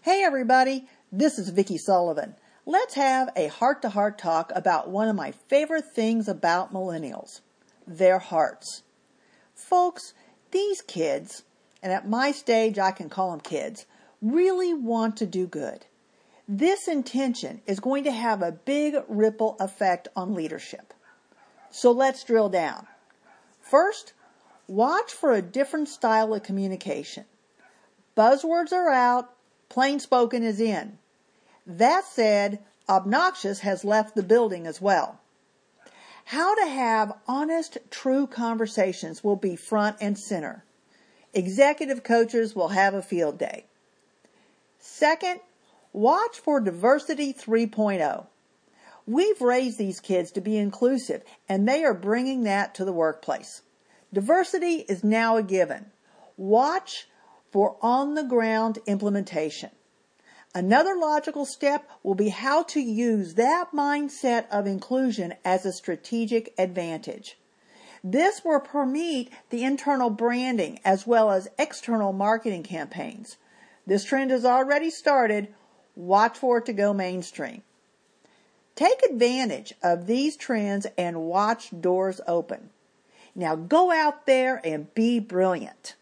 Hey everybody, this is Vicki Sullivan. Let's have a heart-to-heart talk about one of my favorite things about millennials, their hearts. Folks, these kids, and at my stage I can call them kids, really want to do good. This intention is going to have a big ripple effect on leadership. So let's drill down. First, watch for a different style of communication. Buzzwords are out, plain spoken is in. That said, obnoxious has left the building as well. How to have honest, true conversations will be front and center. Executive coaches will have a field day. Second, watch for Diversity 3.0. We've raised these kids to be inclusive, and they are bringing that to the workplace. Diversity is now a given. Watch for on-the-ground implementation. Another logical step will be how to use that mindset of inclusion as a strategic advantage. This will permeate the internal branding as well as external marketing campaigns. This trend has already started. Watch for it to go mainstream. Take advantage of these trends and watch doors open. Now go out there and be brilliant.